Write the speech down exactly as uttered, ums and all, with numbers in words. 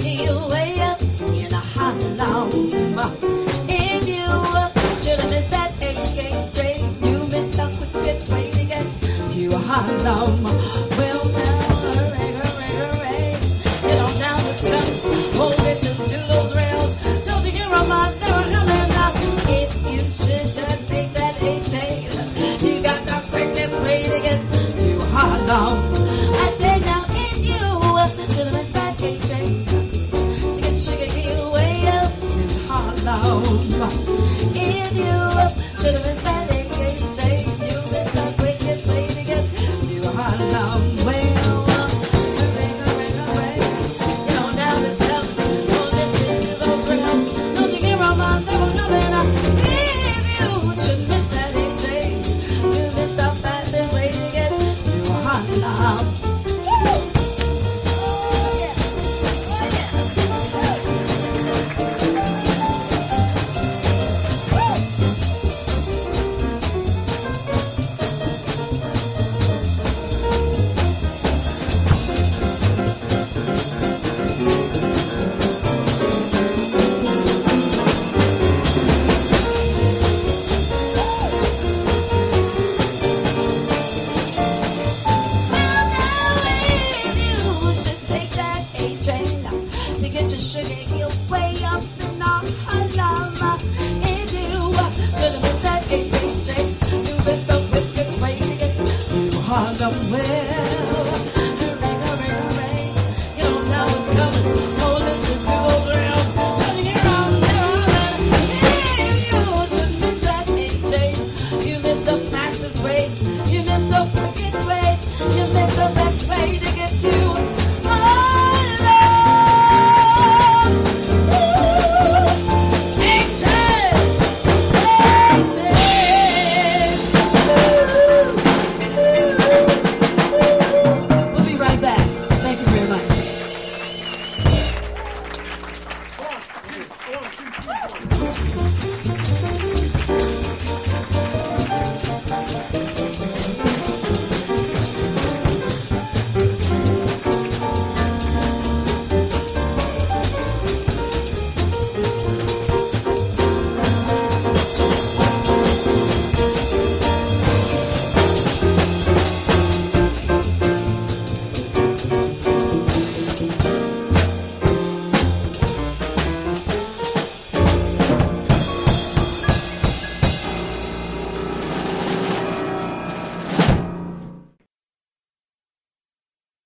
Hill way up in a Harlem. If you should have missed that eight eight train, you missed the quickest way to get to Harlem. Well, now, hooray, hooray, hooray. Get on down the step, hold it to those rails. Don't you hear a man, they're coming up. If you should just take that eight train, you got the quickest way to get to Harlem. I said now if you should have missed that eight train to get Sugar Hill way up in Harlem. If you should have missed that eight train, you missed the quickest way to get to Harlem. Well, hooray, hooray, hooray. Get on down the steps, hold it to those rails. Don't you hear a man, they were coming up. If you should miss that eight train, you missed the fastest way to get to Harlem. Well, now if you should take that eight train to get to Sugar Hill